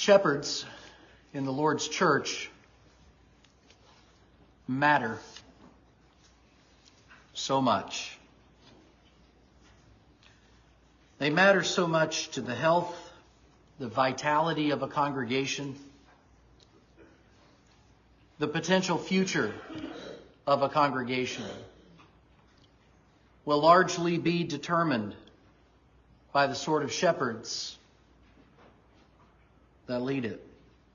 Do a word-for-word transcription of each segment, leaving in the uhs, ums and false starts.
Shepherds in the Lord's church matter so much. They matter so much to the health, the vitality of a congregation, the potential future of a congregation will largely be determined by the sort of shepherds that lead it.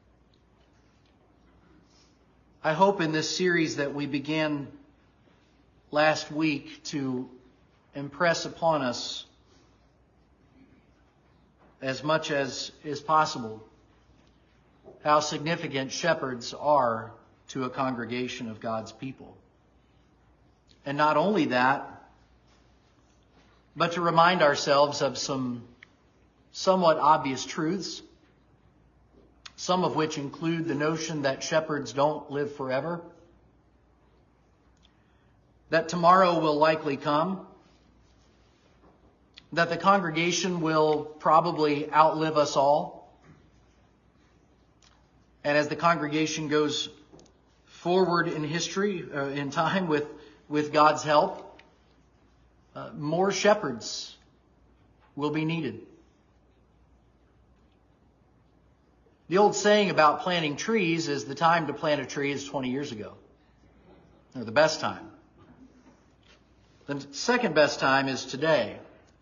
I hope in this series that we began last week to impress upon us as much as is possible how significant shepherds are to a congregation of God's people. And not only that, but to remind ourselves of some somewhat obvious truths, some of which include the notion that shepherds don't live forever, that tomorrow will likely come, that the congregation will probably outlive us all, and as the congregation goes forward in history, uh, in time with, with God's help, uh, more shepherds will be needed. The old saying about planting trees is the time to plant a tree is twenty years ago, or the best time. The second best time is today.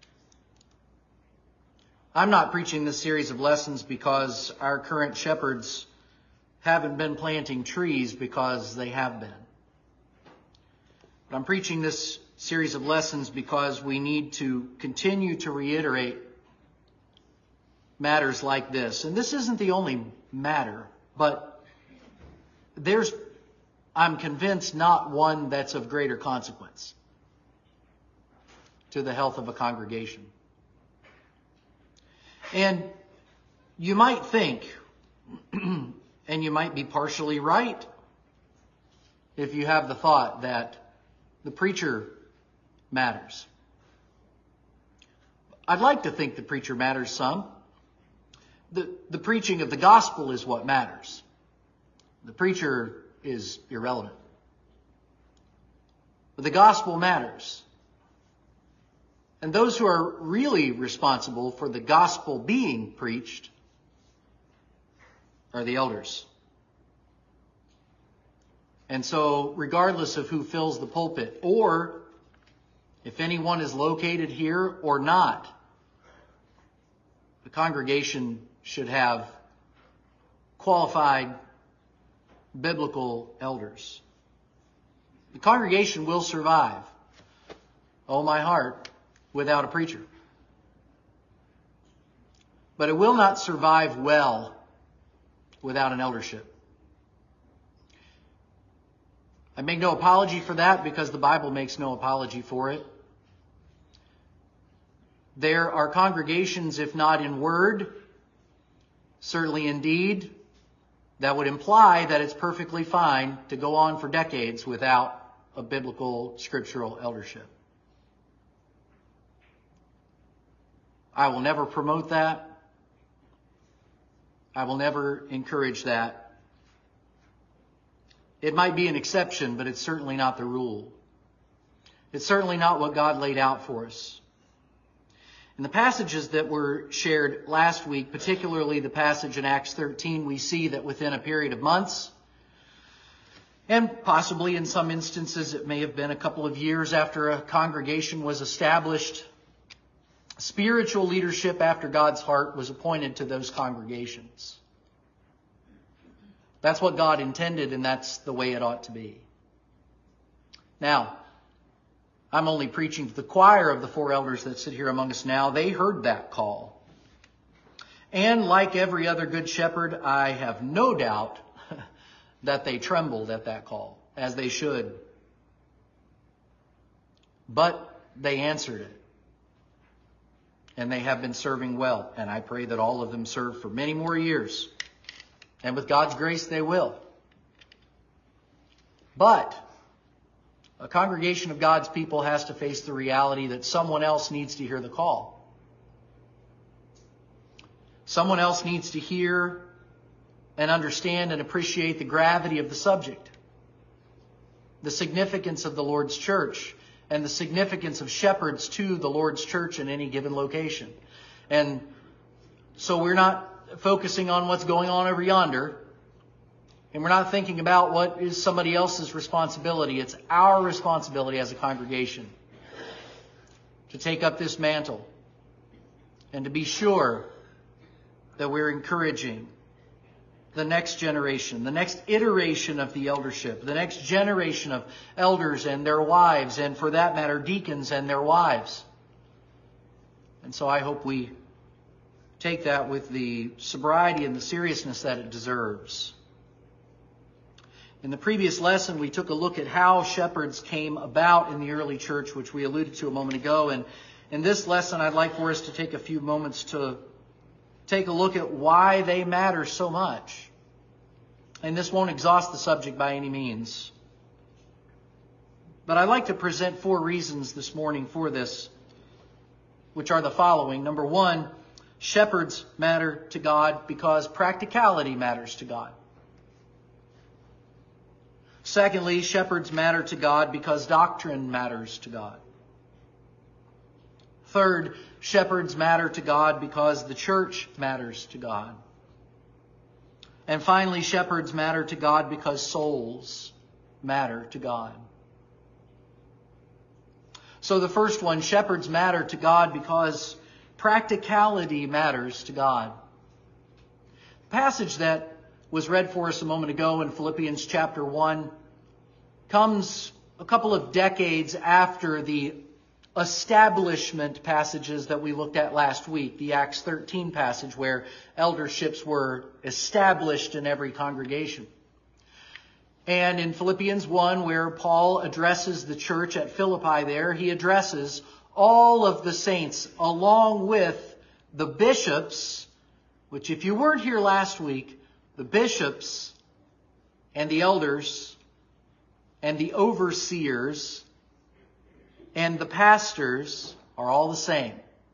I'm not preaching this series of lessons because our current shepherds haven't been planting trees, because they have been. But I'm preaching this series of lessons because we need to continue to reiterate matters like this. And this isn't the only matter, but there's, I'm convinced, not one that's of greater consequence to the health of a congregation. And you might think, and you might be partially right, if you have the thought that the preacher matters. I'd like to think the preacher matters some. The, the preaching of the gospel is what matters. The preacher is irrelevant. But the gospel matters. And those who are really responsible for the gospel being preached are the elders. And so, regardless of who fills the pulpit, or if anyone is located here or not, the congregation should have qualified biblical elders. The congregation will survive, oh my heart, without a preacher. But it will not survive well without an eldership. I make no apology for that because the Bible makes no apology for it. There are congregations, if not in word, certainly in deed, that would imply that it's perfectly fine to go on for decades without a biblical scriptural eldership. I will never promote that. I will never encourage that. It might be an exception, but it's certainly not the rule. It's certainly not what God laid out for us. In the passages that were shared last week, particularly the passage in Acts thirteen, we see that within a period of months, and possibly in some instances it may have been a couple of years after a congregation was established, spiritual leadership after God's heart was appointed to those congregations. That's what God intended, and that's the way it ought to be. Now, I'm only preaching to the choir of the four elders that sit here among us now. They heard that call. And like every other good shepherd, I have no doubt that they trembled at that call, as they should. But they answered it. And they have been serving well. And I pray that all of them serve for many more years. And with God's grace, they will. But a congregation of God's people has to face the reality that someone else needs to hear the call. Someone else needs to hear and understand and appreciate the gravity of the subject, the significance of the Lord's church, and the significance of shepherds to the Lord's church in any given location. And so we're not focusing on what's going on over yonder, and we're not thinking about what is somebody else's responsibility. It's our responsibility as a congregation to take up this mantle and to be sure that we're encouraging the next generation, the next iteration of the eldership, the next generation of elders and their wives, and for that matter, deacons and their wives. And so I hope we take that with the sobriety and the seriousness that it deserves. In the previous lesson, we took a look at how shepherds came about in the early church, which we alluded to a moment ago. And in this lesson, I'd like for us to take a few moments to take a look at why they matter so much. And this won't exhaust the subject by any means. But I'd like to present four reasons this morning for this, which are the following. Number one, shepherds matter to God because practicality matters to God. Secondly, shepherds matter to God because doctrine matters to God. Third, shepherds matter to God because the church matters to God. And finally, shepherds matter to God because souls matter to God. So the first one, shepherds matter to God because practicality matters to God. The passage that was read for us a moment ago in Philippians chapter one comes a couple of decades after the establishment passages that we looked at last week, the Acts thirteen passage where elderships were established in every congregation. And in Philippians one, where Paul addresses the church at Philippi there, he addresses all of the saints along with the bishops, which if you weren't here last week, the bishops and the elders and the overseers and the pastors are all the same.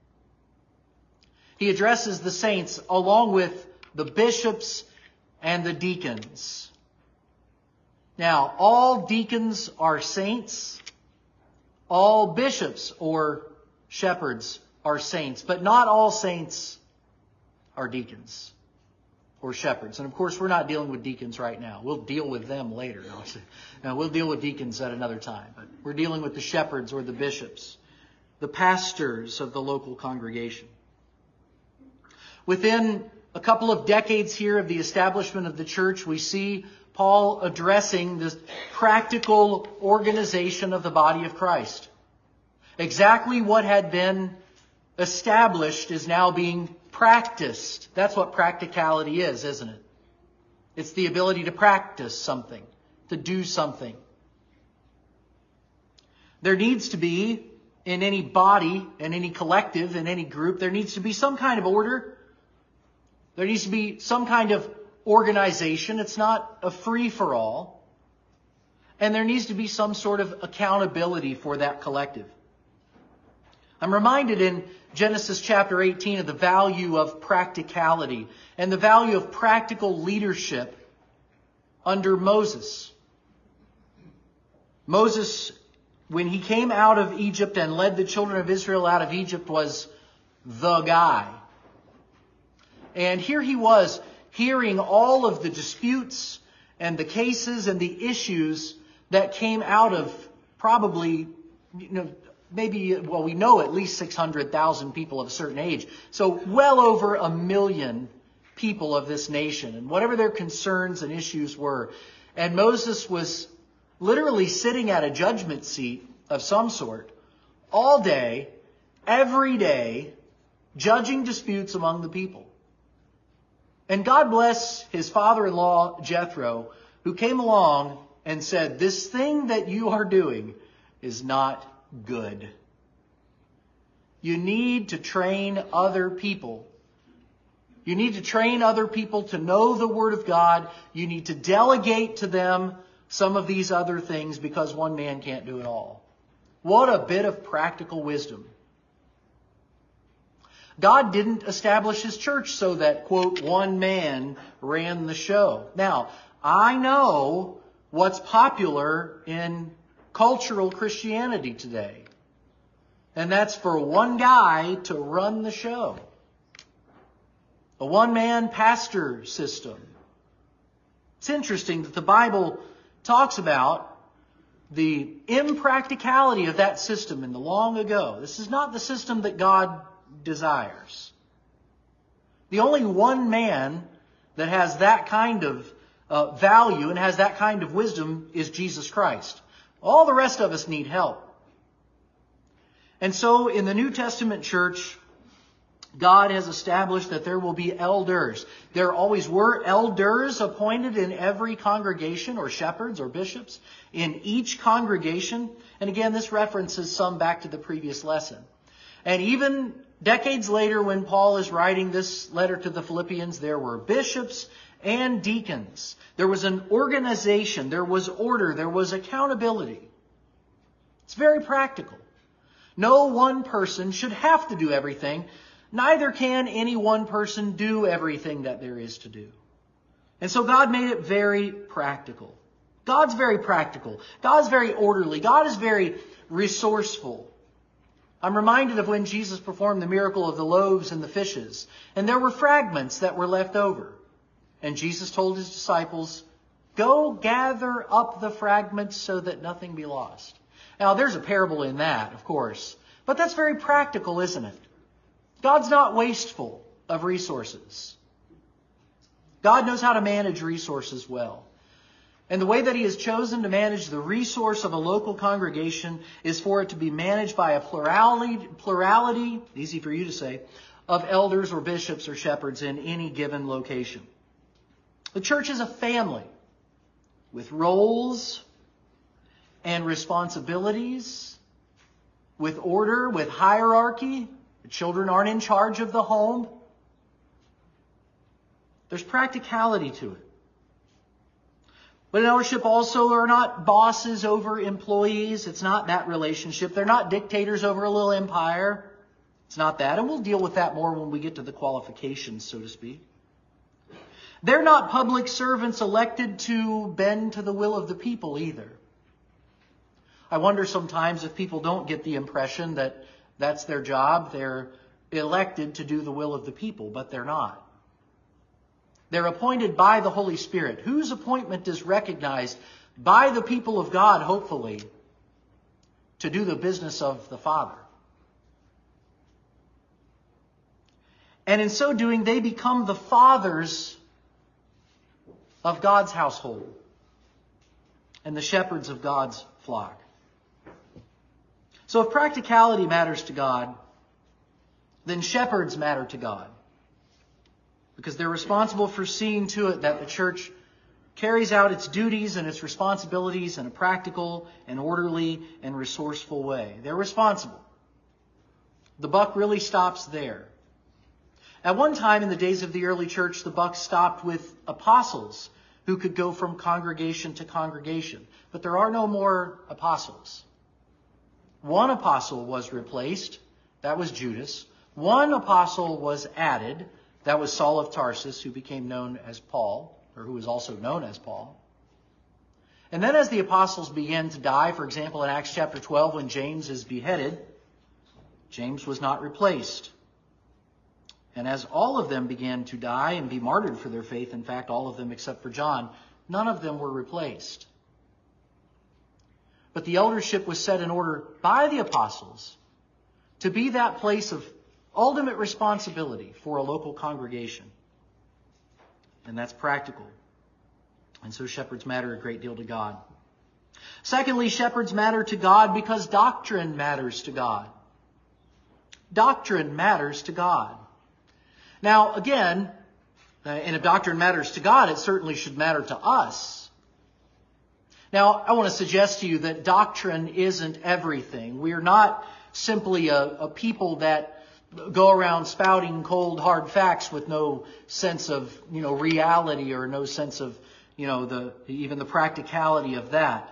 He addresses the saints along with the bishops and the deacons. Now, all deacons are saints. All bishops or shepherds are saints. But not all saints are deacons or shepherds. And of course, we're not dealing with deacons right now. We'll deal with them later. Now, we'll deal with deacons at another time. But we're dealing with the shepherds or the bishops, the pastors of the local congregation. Within a couple of decades here of the establishment of the church, we see Paul addressing this practical organization of the body of Christ. Exactly what had been established is now being practiced. That's what practicality is, isn't it? It's the ability to practice something, to do something. There needs to be, in any body, in any collective, in any group, there needs to be some kind of order. There needs to be some kind of organization. It's not a free-for-all. And there needs to be some sort of accountability for that collective. I'm reminded in Genesis chapter eighteen of the value of practicality and the value of practical leadership under Moses. Moses, when he came out of Egypt and led the children of Israel out of Egypt, was the guy. And here he was, hearing all of the disputes and the cases and the issues that came out of probably, you know, maybe, well, we know at least six hundred thousand people of a certain age. So well over a million people of this nation, and whatever their concerns and issues were. And Moses was literally sitting at a judgment seat of some sort all day, every day, judging disputes among the people. And God bless his father-in-law, Jethro, who came along and said, this thing that you are doing is not good. You need to train other people. You need to train other people to know the Word of God. You need to delegate to them some of these other things because one man can't do it all. What a bit of practical wisdom. God didn't establish His church so that, quote, one man ran the show. Now, I know what's popular in cultural Christianity today. And that's for one guy to run the show. A one-man pastor system. It's interesting that the Bible talks about the impracticality of that system in the long ago. This is not the system that God desires. The only one man that has that kind of uh, value and has that kind of wisdom is Jesus Christ. All the rest of us need help. And so in the New Testament church, God has established that there will be elders. There always were elders appointed in every congregation, or shepherds or bishops in each congregation. And again, this references some back to the previous lesson. And even decades later, when Paul is writing this letter to the Philippians, there were bishops and deacons. There was an organization, there was order, there was accountability. It's very practical. No one person should have to do everything. Neither can any one person do everything that there is to do. And so God made it very practical. God's very practical. God's very orderly. God is very resourceful. I'm reminded of when Jesus performed the miracle of the loaves and the fishes. And there were fragments that were left over. And Jesus told His disciples, go gather up the fragments so that nothing be lost. Now, there's a parable in that, of course. But that's very practical, isn't it? God's not wasteful of resources. God knows how to manage resources well. And the way that He has chosen to manage the resource of a local congregation is for it to be managed by a plurality, plurality, easy for you to say, of elders or bishops or shepherds in any given location. The church is a family with roles and responsibilities, with order, with hierarchy. The children aren't in charge of the home. There's practicality to it. But in eldership also are not bosses over employees. It's not that relationship. They're not dictators over a little empire. It's not that. And we'll deal with that more when we get to the qualifications, so to speak. They're not public servants elected to bend to the will of the people either. I wonder sometimes if people don't get the impression that that's their job. They're elected to do the will of the people, but they're not. They're appointed by the Holy Spirit, whose appointment is recognized by the people of God, hopefully, to do the business of the Father. And in so doing, they become the fathers of God's household and the shepherds of God's flock. So if practicality matters to God, then shepherds matter to God. Because they're responsible for seeing to it that the church carries out its duties and its responsibilities in a practical and orderly and resourceful way. They're responsible. The buck really stops there. At one time in the days of the early church, the buck stopped with apostles who could go from congregation to congregation. But there are no more apostles. One apostle was replaced. That was Judas. One apostle was added. That was Saul of Tarsus, who became known as Paul, or who was also known as Paul. And then as the apostles began to die, for example, in Acts chapter twelve, when James is beheaded, James was not replaced. And as all of them began to die and be martyred for their faith, in fact, all of them except for John, none of them were replaced. But the eldership was set in order by the apostles to be that place of ultimate responsibility for a local congregation. And that's practical. And so shepherds matter a great deal to God. Secondly, shepherds matter to God because doctrine matters to God. Doctrine matters to God. Now, again, and if doctrine matters to God, it certainly should matter to us. Now, I want to suggest to you that doctrine isn't everything. We are not simply a, a people that go around spouting cold, hard facts with no sense of, you know, reality or no sense of, you know, the even the practicality of that.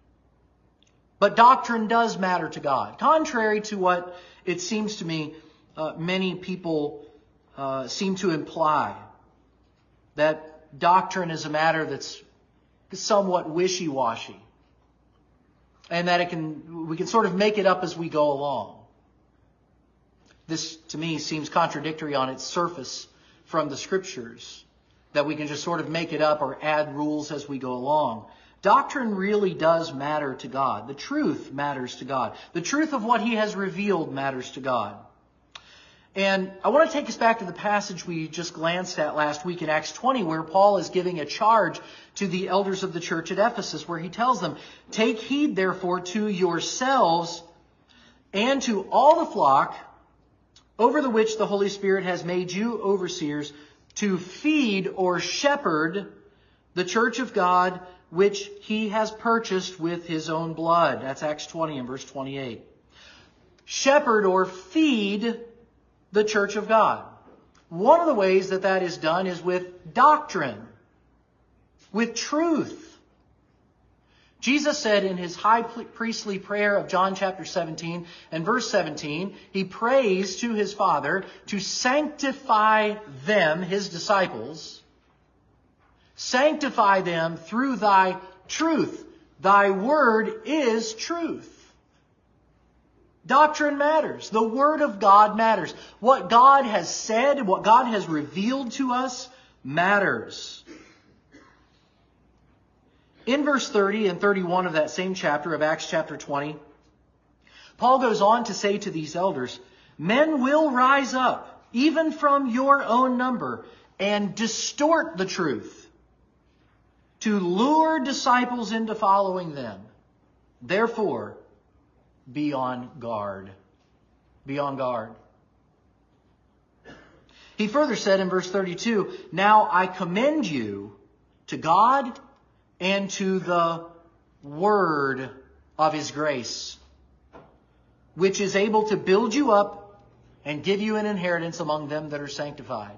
But doctrine does matter to God. Contrary to what it seems to me uh, many people uh, seem to imply that doctrine is a matter that's somewhat wishy-washy, and that it can we can sort of make it up as we go along. This, to me, seems contradictory on its surface from the Scriptures, that we can just sort of make it up or add rules as we go along. Doctrine really does matter to God. The truth matters to God. The truth of what He has revealed matters to God. And I want to take us back to the passage we just glanced at last week in Acts twenty, where Paul is giving a charge to the elders of the church at Ephesus, where he tells them, "Take heed, therefore, to yourselves and to all the flock over the which the Holy Spirit has made you overseers, to feed or shepherd the church of God, which He has purchased with His own blood." That's Acts twenty and verse twenty-eight. Shepherd or feed the church of God. One of the ways that that is done is with doctrine, with truth. Jesus said in His high priestly prayer of John chapter seventeen and verse seventeen, He prays to His Father to sanctify them, His disciples, sanctify them through Thy truth. Thy word is truth. Doctrine matters. The Word of God matters. What God has said, what God has revealed to us matters. In verse thirty and thirty-one of that same chapter of Acts chapter twenty, Paul goes on to say to these elders, "Men will rise up, even from your own number, and distort the truth, to lure disciples into following them. Therefore, be on guard." Be on guard. He further said in verse thirty-two, "Now I commend you to God and to the word of His grace, which is able to build you up and give you an inheritance among them that are sanctified."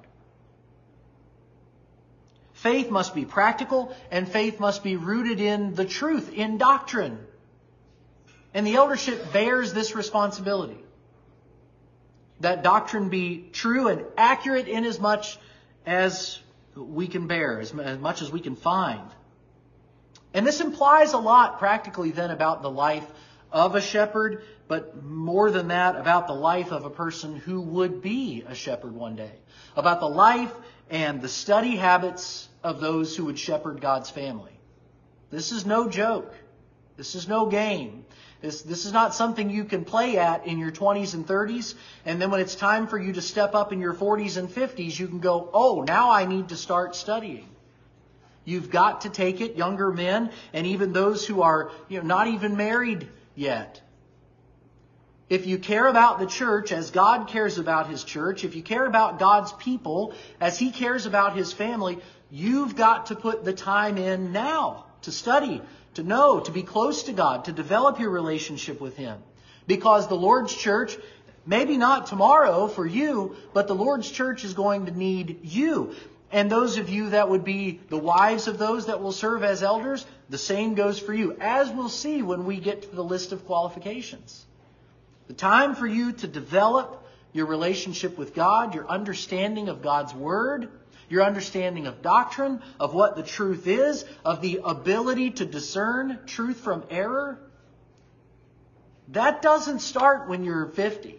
Faith must be practical, and faith must be rooted in the truth, in doctrine. And the eldership bears this responsibility, that doctrine be true and accurate in as much as we can bear, as much as we can find. And this implies a lot practically then about the life of a shepherd, but more than that, about the life of a person who would be a shepherd one day. About the life and the study habits of those who would shepherd God's family. This is no joke. This is no game. This, this is not something you can play at in your twenties and thirties, and then when it's time for you to step up in your forties and fifties, you can go, "Oh, now I need to start studying." You've got to take it, younger men, and even those who are, you know, not even married yet. If you care about the church as God cares about His church, if you care about God's people as He cares about His family, you've got to put the time in now to study, to know, to be close to God, to develop your relationship with Him. Because the Lord's church, maybe not tomorrow for you, but the Lord's church is going to need you. And those of you that would be the wives of those that will serve as elders, the same goes for you, as we'll see when we get to the list of qualifications. The time for you to develop your relationship with God, your understanding of God's Word, your understanding of doctrine, of what the truth is, of the ability to discern truth from error, that doesn't start when you're fifty.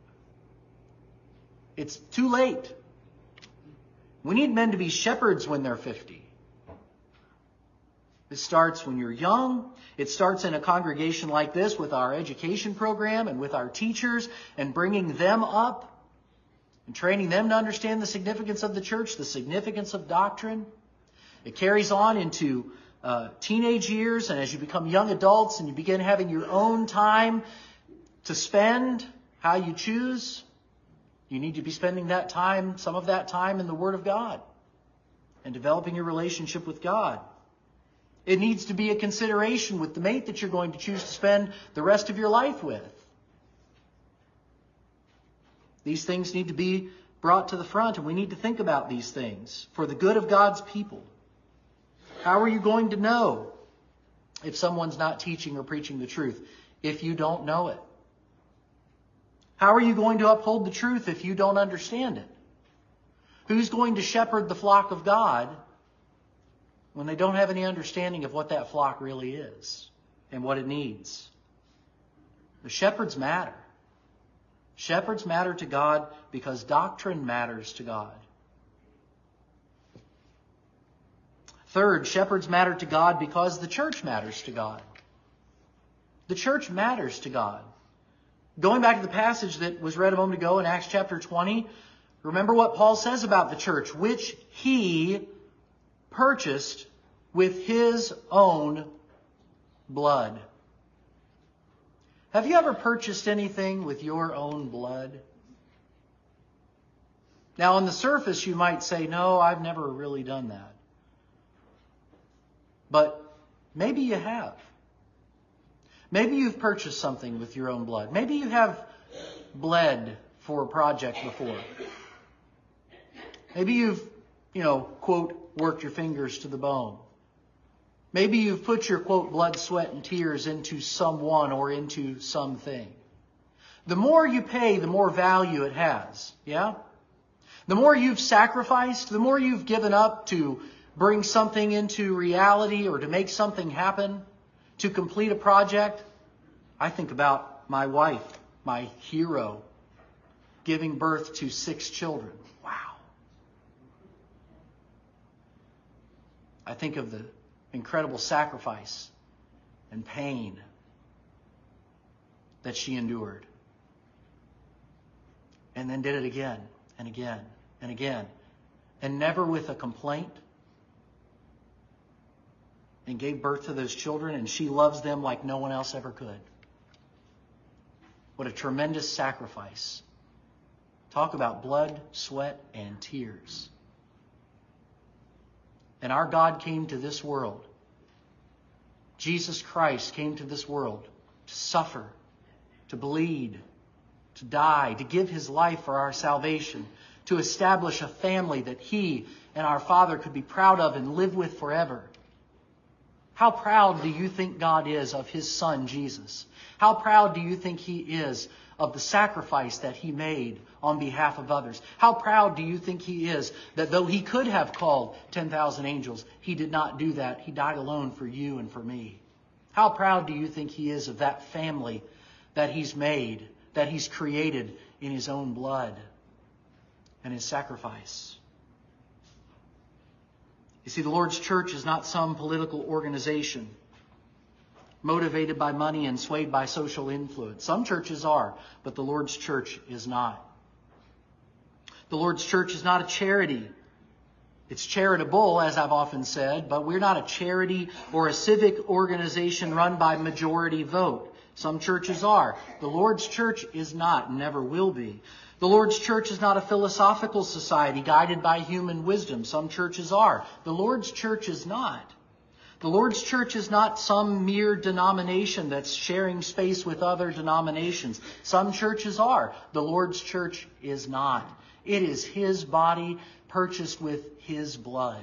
It's too late. We need men to be shepherds when they're fifty. It starts when you're young. It starts in a congregation like this with our education program and with our teachers and bringing them up and training them to understand the significance of the church, the significance of doctrine. It carries on into uh, teenage years, and as you become young adults and you begin having your own time to spend how you choose, you need to be spending that time, some of that time in the Word of God and developing your relationship with God. It needs to be a consideration with the mate that you're going to choose to spend the rest of your life with. These things need to be brought to the front, and we need to think about these things for the good of God's people. How are you going to know if someone's not teaching or preaching the truth? If you don't know it. How are you going to uphold the truth if you don't understand it? Who's going to shepherd the flock of God when they don't have any understanding of what that flock really is and what it needs? The shepherds matter. Shepherds matter to God because doctrine matters to God. Third, shepherds matter to God because the church matters to God. The church matters to God. Going back to the passage that was read a moment ago in Acts chapter twenty, remember what Paul says about the church, which he purchased with his own blood. Have you ever purchased anything with your own blood? Now, on the surface, you might say, no, I've never really done that. But maybe you have. Maybe you've purchased something with your own blood. Maybe you have bled for a project before. Maybe you've, you know, quote, worked your fingers to the bone. Maybe you've put your, quote, blood, sweat, and tears into someone or into something. The more you pay, the more value it has. Yeah? The more you've sacrificed, the more you've given up to bring something into reality or to make something happen, to complete a project. I think about my wife, my hero, giving birth to six children. Wow. I think of the incredible sacrifice and pain that she endured. And then did it again and again and again. And never with a complaint. And gave birth to those children, and she loves them like no one else ever could. What a tremendous sacrifice. Talk about blood, sweat, and tears. And our God came to this world. Jesus Christ came to this world to suffer, to bleed, to die, to give his life for our salvation, to establish a family that he and our Father could be proud of and live with forever. How proud do you think God is of his Son, Jesus? How proud do you think he is of the sacrifice that he made on behalf of others? How proud do you think he is that though he could have called ten thousand angels, he did not do that. He died alone for you and for me. How proud do you think he is of that family that he's made, that he's created in his own blood and his sacrifice? You see, the Lord's church is not some political organization motivated by money and swayed by social influence. Some churches are, but the Lord's church is not. The Lord's church is not a charity. It's charitable, as I've often said, but we're not a charity or a civic organization run by majority vote. Some churches are. The Lord's church is not, and never will be. The Lord's church is not a philosophical society guided by human wisdom. Some churches are. The Lord's church is not. The Lord's church is not some mere denomination that's sharing space with other denominations. Some churches are. The Lord's church is not. It is his body purchased with his blood.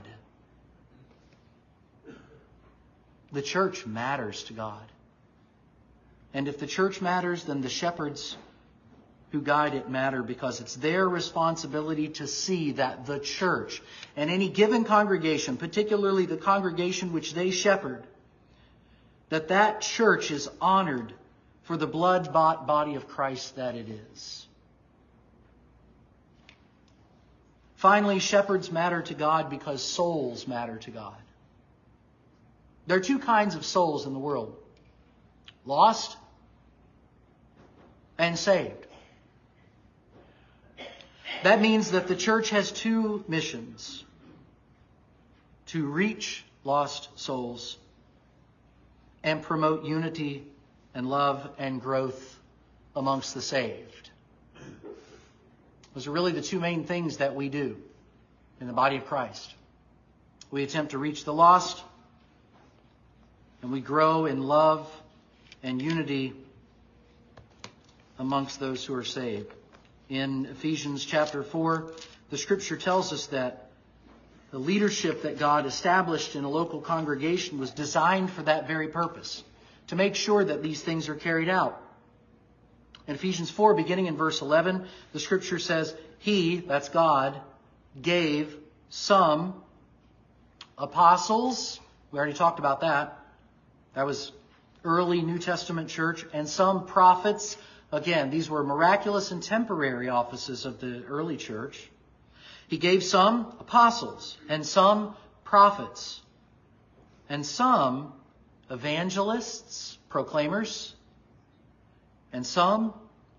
The church matters to God. And if the church matters, then the shepherds who guide it matter, because it's their responsibility to see that the church and any given congregation, particularly the congregation which they shepherd, that that church is honored for the blood-bought body of Christ that it is. Finally, shepherds matter to God because souls matter to God. There are two kinds of souls in the world: lost and saved. That means that the church has two missions: to reach lost souls and promote unity and love and growth amongst the saved. Those are really the two main things that we do in the body of Christ. We attempt to reach the lost, and we grow in love and unity amongst those who are saved. In Ephesians chapter four, the scripture tells us that the leadership that God established in a local congregation was designed for that very purpose, to make sure that these things are carried out. In Ephesians four, beginning in verse eleven, the Scripture says, He, that's God, gave some apostles. We already talked about that. That was early New Testament church. And some prophets. Again, these were miraculous and temporary offices of the early church. He gave some apostles, and some prophets, and some evangelists, proclaimers, and some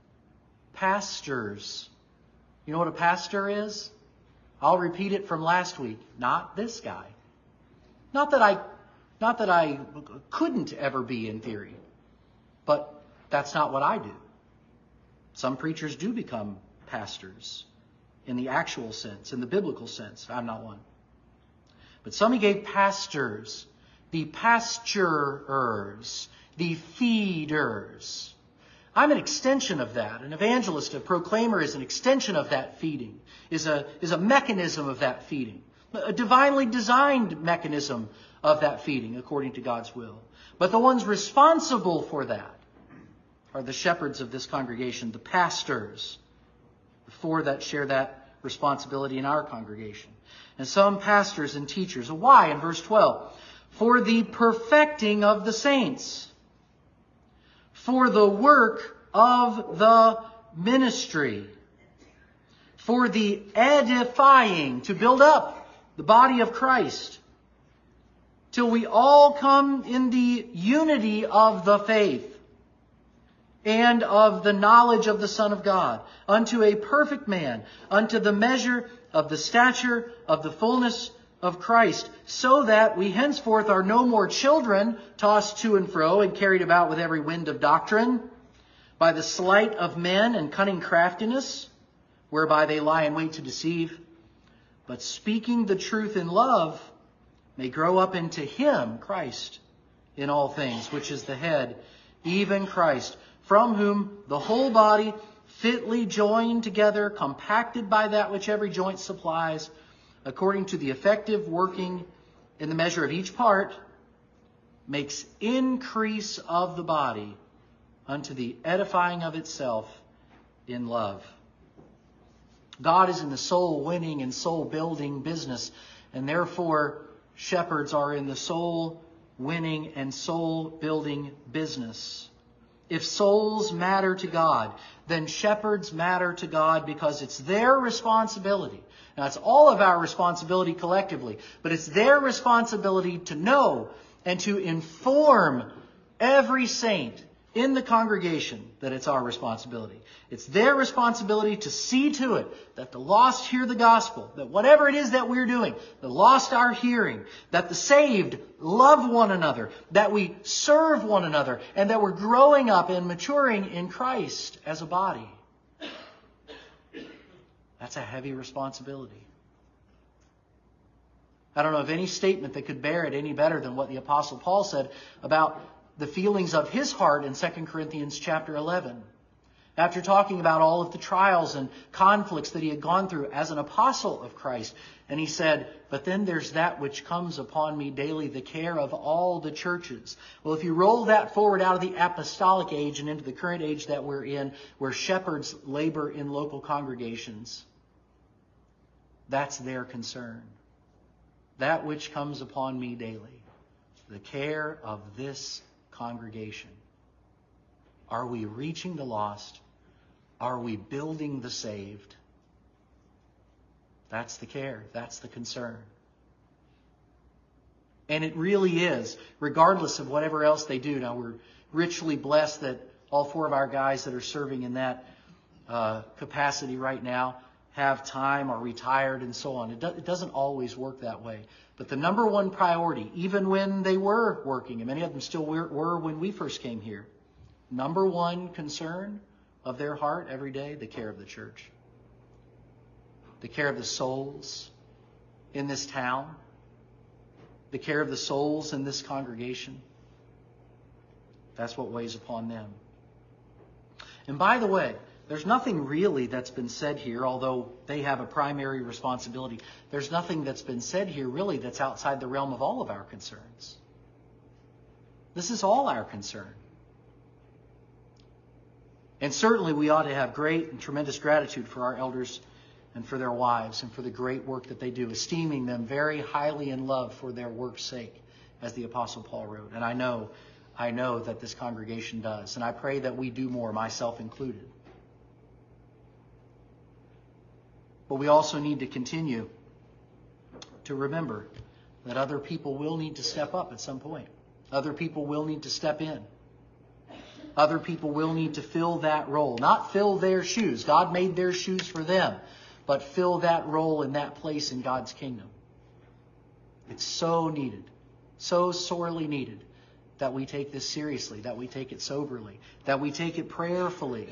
pastors. You know what a pastor is? I'll repeat it from last week. Not this guy. Not that I, not that I couldn't ever be in theory, but that's not what I do. Some preachers do become pastors in the actual sense, in the biblical sense. I'm not one. But some he gave pastors, the pasturers, the feeders. I'm an extension of that. An evangelist, a proclaimer is an extension of that feeding, is a, is a mechanism of that feeding, a divinely designed mechanism of that feeding according to God's will. But the ones responsible for that are the shepherds of this congregation, the pastors, the four that share that responsibility in our congregation. And some pastors and teachers. Why? In verse twelve, for the perfecting of the saints, for the work of the ministry, for the edifying, to build up the body of Christ, till we all come in the unity of the faith and of the knowledge of the Son of God, unto a perfect man, unto the measure of the stature of the fullness of Christ, so that we henceforth are no more children, tossed to and fro and carried about with every wind of doctrine, by the sleight of men and cunning craftiness, whereby they lie in wait to deceive, but speaking the truth in love, may grow up into Him, Christ, in all things, which is the head, even Christ, from whom the whole body, fitly joined together, compacted by that which every joint supplies, according to the effective working in the measure of each part, makes increase of the body unto the edifying of itself in love. God is in the soul winning and soul building business, and therefore shepherds are in the soul winning and soul building business. If souls matter to God, then shepherds matter to God because it's their responsibility. Now, it's all of our responsibility collectively, but it's their responsibility to know and to inform every saint in the congregation that it's our responsibility. It's their responsibility to see to it that the lost hear the gospel, that whatever it is that we're doing, the lost are hearing, that the saved love one another, that we serve one another, and that we're growing up and maturing in Christ as a body. That's a heavy responsibility. I don't know of any statement that could bear it any better than what the Apostle Paul said about the feelings of his heart in Second Corinthians chapter eleven. After talking about all of the trials and conflicts that he had gone through as an apostle of Christ. And he said, but then there's that which comes upon me daily, the care of all the churches. Well, if you roll that forward out of the apostolic age and into the current age that we're in, where shepherds labor in local congregations, that's their concern. That which comes upon me daily, the care of this congregation. Are we reaching the lost? Are we building the saved? That's the care. That's the concern. And it really is, regardless of whatever else they do. Now, we're richly blessed that all four of our guys that are serving in that uh, capacity right now have time, are retired, and so on. It, do, it doesn't always work that way. But the number one priority, even when they were working, and many of them still were, were when we first came here, number one concern of their heart every day, the care of the church. The care of the souls in this town. The care of the souls in this congregation. That's what weighs upon them. And by the way, there's nothing really that's been said here, although they have a primary responsibility. There's nothing that's been said here really that's outside the realm of all of our concerns. This is all our concern. And certainly we ought to have great and tremendous gratitude for our elders and for their wives and for the great work that they do, esteeming them very highly in love for their work's sake, as the Apostle Paul wrote. And I know, I know that this congregation does. And I pray that we do more, myself included. But we also need to continue to remember that other people will need to step up at some point. Other people will need to step in. Other people will need to fill that role. Not fill their shoes. God made their shoes for them. But fill that role in that place in God's kingdom. It's so needed. So sorely needed that we take this seriously. That we take it soberly. That we take it prayerfully.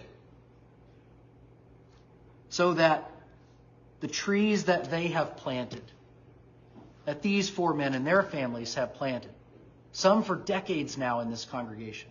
So that the trees that they have planted, that these four men and their families have planted, some for decades now in this congregation,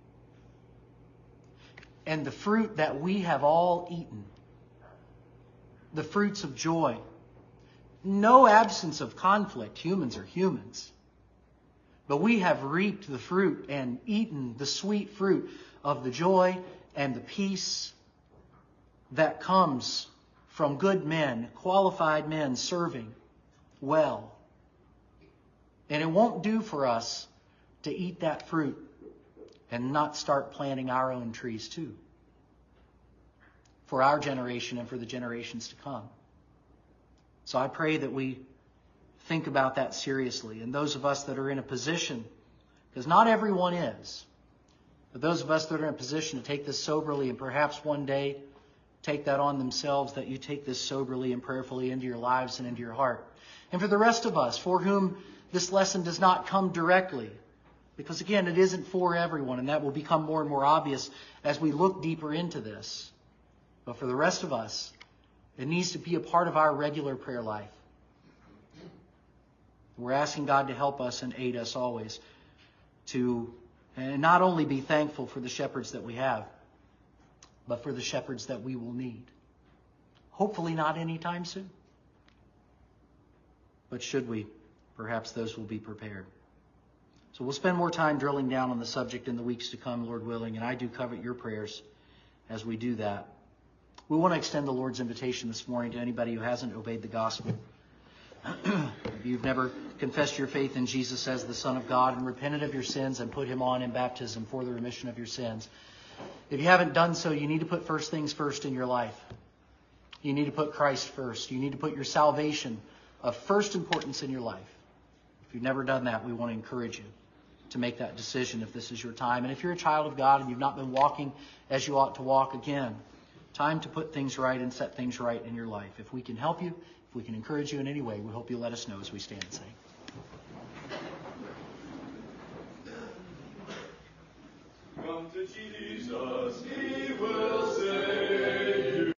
and the fruit that we have all eaten, the fruits of joy, no absence of conflict. Humans are humans. But we have reaped the fruit and eaten the sweet fruit of the joy and the peace that comes from good men, qualified men serving well. And it won't do for us to eat that fruit and not start planting our own trees too, for our generation and for the generations to come. So I pray that we think about that seriously. And those of us that are in a position, because not everyone is, but those of us that are in a position to take this soberly and perhaps one day take that on themselves, that you take this soberly and prayerfully into your lives and into your heart. And for the rest of us, for whom this lesson does not come directly, because again, it isn't for everyone, and that will become more and more obvious as we look deeper into this. But for the rest of us, it needs to be a part of our regular prayer life. We're asking God to help us and aid us always to and not only be thankful for the shepherds that we have, but for the shepherds that we will need. Hopefully not anytime soon. But should we, perhaps those will be prepared. So we'll spend more time drilling down on the subject in the weeks to come, Lord willing, and I do covet your prayers as we do that. We want to extend the Lord's invitation this morning to anybody who hasn't obeyed the gospel. If you've never confessed your faith in Jesus as the Son of God and repented of your sins and put him on in baptism for the remission of your sins, if you haven't done so, you need to put first things first in your life. You need to put Christ first. You need to put your salvation of first importance in your life. If you've never done that, we want to encourage you to make that decision if this is your time. And if you're a child of God and you've not been walking as you ought to walk, again, time to put things right and set things right in your life. If we can help you, if we can encourage you in any way, we hope you'll let us know as we stand and sing. Come to Jesus, he will